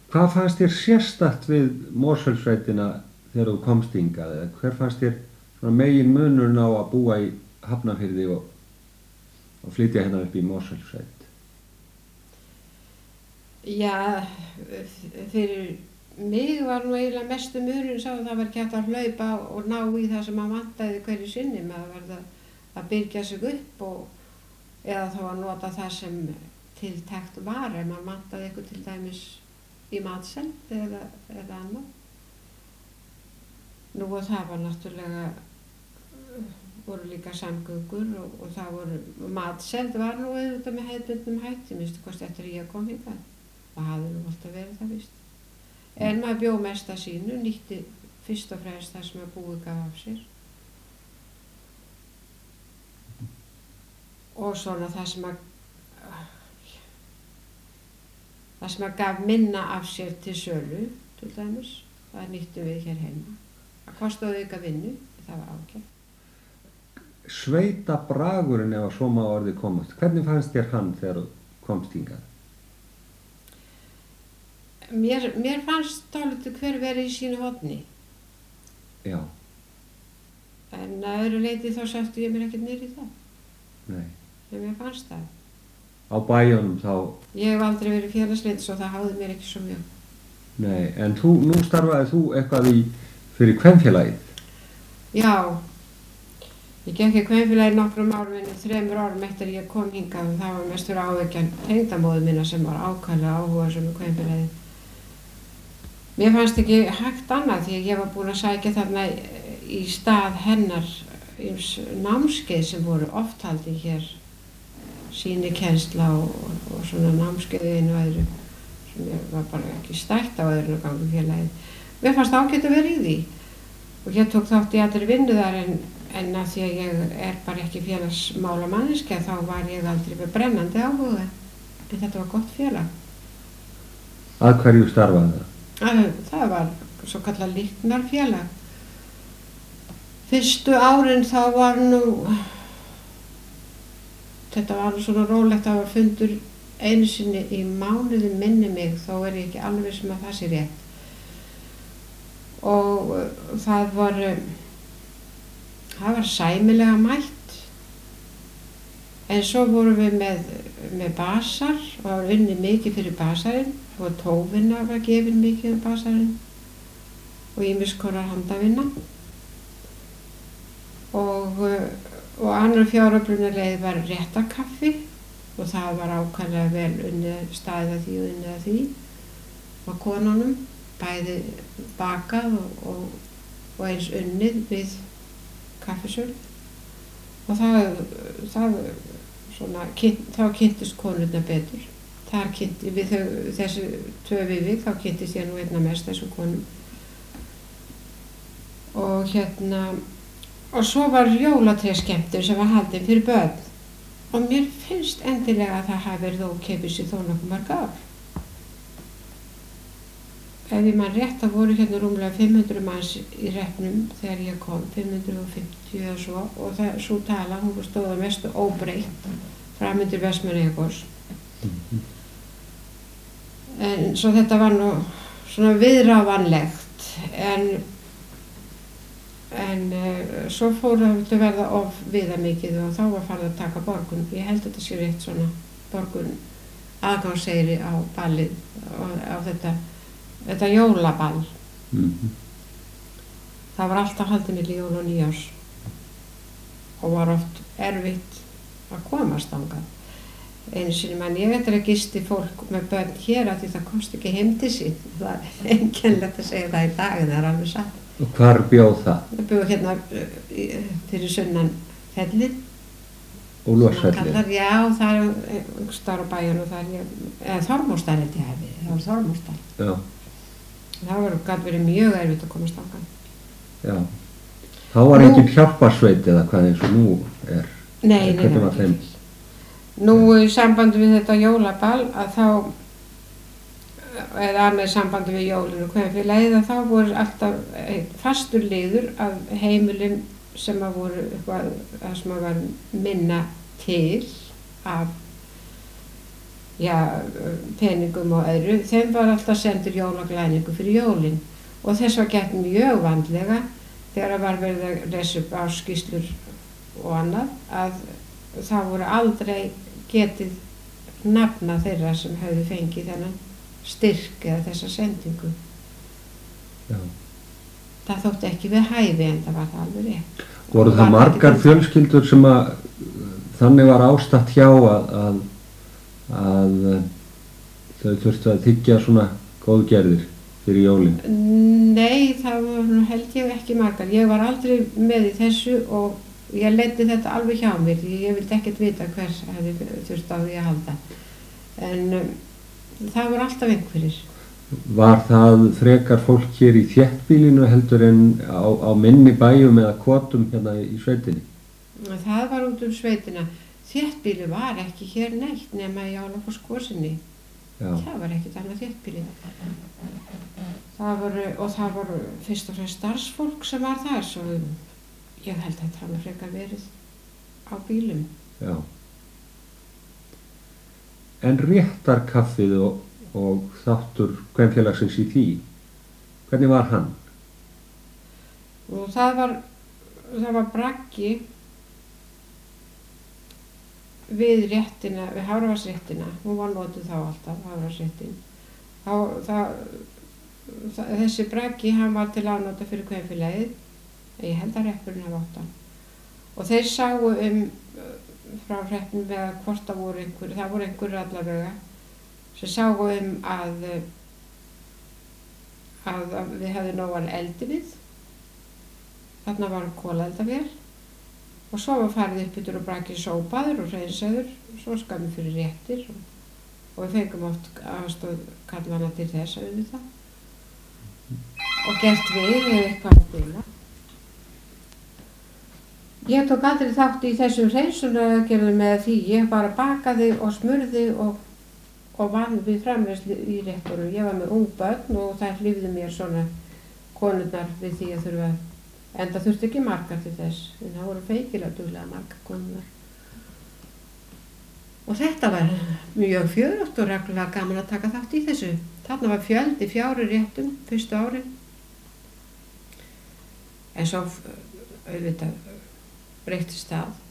Hvað fannst þér sérstakt við Mosfellssveitina þegar þú komst hingað? Eða hver fannst þér svona megin munurinn á að búa í Hafnarfirði og flytja hérna upp í Mosfellssveit? Já, fyrir mig var nú eiginlega mestu munurinn sá að það var ekki hægt að hlaupa og ná í það sem maður vantaði hverju sinni. Maður varð að byrgja sig upp eða þá að nota það sem tiltækt var ef maður vantaði eitthvað til dæmis í matseld eða annað. Nú og það var náttúrulega, voru líka samgöngur og það voru matseld var nú auðvitað með hefðbundnum hætti, minnstu kosti eftir ég kom hingað. Það hafði nú alltaf verið það víst. En maður bjó mest að sínu, nýtti fyrst og fremst það sem að búið gaf af sér. Og svona það sem að gaf minna af sér til sölu, til dæmis, það nýttum við hér heima. Það kostaði auka vinnu, það var ágætt. Sveitabragurinn ef að svo má orðið komast, hvernig fannst þér hann þegar þú komst hingað? Mér fannst dálítið hver verið í sínu horni. Já. En að öðru leyti þá sættu ég mér ekkert niður í það. Nei. En mér fannst það. Á bæjunum þá? Ég hef aldrei verið félagslynd svo það háði mér ekki svo mjög. Nei, en nú starfaði þú eitthvað fyrir kvenfélagið? Já. Ég gekk í kvenfélagið nokkrum árum en 3 árum eftir ég kom hingað og það var mestur áveggjan tengdamóður minna sem var ákaflega áhugasöm í kvenfélagið. Mér fannst ekki hægt annað því að ég var búin að sækja þarna í stað hennar námskeið sem voru oft haldið hér, sýnikennsla og svona námskeið í einu og öðru sem ég var bara ekki stætt á öðrun og gangu félagið. Mér fannst ágætt að vera í því og ég tók þátt í allri vinnu þar en að því að ég er bara ekki félagsmála manneskja þá var ég aldrei með brennandi áhuga en þetta var gott félag. Að hverju starfaði það? Það var svo kallað líknarfélag. Fyrstu árin þá var þetta var svona rólegt, það var fundur einu sinni í mánuði minni mig, þó er ég ekki alveg sem að það sé rétt. Og það var sæmilega mætt. En svo vorum við með basar og það var unnið mikið fyrir basarinn og tófinna var gefin mikið basarinn og ýmis konar handavinna. Og annar fjáröflunarleið var réttarkaffi og það var ákaflega vel unnið staðið að því og unnið að því og konunum bæði bakað og eins unnið við kaffisöl og þá kynntist konurna betur. Þar kynnti við þessi 2 vik, þá kynntist ég nú einna mest þessum konum. Og svo var jólatrésskemmtun sem var haldin fyrir börn. Og mér finnst endilega að það hafi verið ókeypis í þó nokkuð mörg ár. Ef ég man rétt, það voru hérna rúmlega 500 manns í hreppnum þegar ég kom, 550 eða svo, og svo tala, hún stóð að mestu óbreytt framundir Vestmannaeyjagos. En svo þetta var nú svona viðráðanlegt, en svo fór það að verða of viðamikið og þá var farið að taka borgun. Ég held að þetta sé rétt svona borgun aðgangseyri á ballið, á þetta jólaball. Það var alltaf haldið milli jól og nýjárs og var oft erfitt að komast þangað. Einu sinni man ég veit að gisti fólk með börn hér að því það komst ekki heim til sín. Það er einkennilegt að segja það í dag en það er alveg satt. Og hvar bjóð það? Það bjóð hérna fyrir sunnan Fellið. Úlfarsfellið? Já, það er einhver starf á bæjun og það er Þormórsdal held ég hefði. Það var Þormórsdal. Já. Það gat verið mjög erfitt að komast þangað. Já. Þá var engin hjálparsveit eða hvað eins og nú er? Nei, það var ekki. Nú í sambandi við þetta jólaball að þá, eða með sambandi við jólinu og kvenfélagið að þá voru alltaf fastur liður af heimilum sem að voru eitthvað sem að var minna til af peningum og öðru, þeim var alltaf sendur jólaglæningu fyrir jólin og þess var gert mjög vandlega þegar það var verið að lesa upp ársskýrslur og annað að það voru aldrei getið nafna þeirra sem höfðu fengið þennan styrk eða þessa sendingu. Já. Það þótti ekki við hæfi en það var það alveg rétt. Voru það margar fjölskyldur sem að þannig var ástatt hjá að þau þurftu að þiggja svona góðgerðir fyrir jólin? Nei, það var held ég ekki margar. Ég var aldrei með í þessu og ég leiddi þetta alveg hjá mér því ég vildi ekkert vita hvers hefði þurft á því að halda. En það voru alltaf einhverjir. Var það frekar fólk hér í þéttbýlinu heldur en á minni bæjum eða kvotum hérna í sveitinni? Það var út sveitina. Þéttbýli var ekki hér neitt nema í Álafossgosinu. Það var ekkert annað þéttbýli. Það var fyrst og fremst starfsfólk sem var þar, svo ég held að þetta hafi frekar verið á bílum. Já. En réttarkaffið og þáttur kvenfélagsins í því, hvernig var hann? Og það var braggi við réttina, við Hafravarsréttina, hún var notuð þá alltaf, Hafravarsréttin. Þessi braggi, hann var til afnota fyrir kvenfélagið, ég held að hreppurinn hafa átt hann. Og þeir sáu frá hreppnum með hvort það voru einhverjir allavega, sem sáu að við hefðum nógan eldi við. Þarna var kolaeldavél og svo var farið upp yfir og brakið sópaður og hreinsaður, svo skammi fyrir réttir og við fengum oft aðstoð karlmanna til þess að það. Og gert við eða eitthvað að bila. Ég tók aldrei þátt í þessum hreinsunaraðgerðum með því, ég bara bakaði og smurði og vann við framleiðslu í réttunum. Ég var með ung börn og þær hlífðu mér svona konurnar við því að þurfa, en það þurfti ekki margar til þess, en það voru feikilega duglega margar konurnar. Og þetta var mjög fjörugt og reglulega gaman að taka þátt í þessu. Þarna var fjöldi 4 réttum fyrstu árin. En svo auðvitað breyttist það.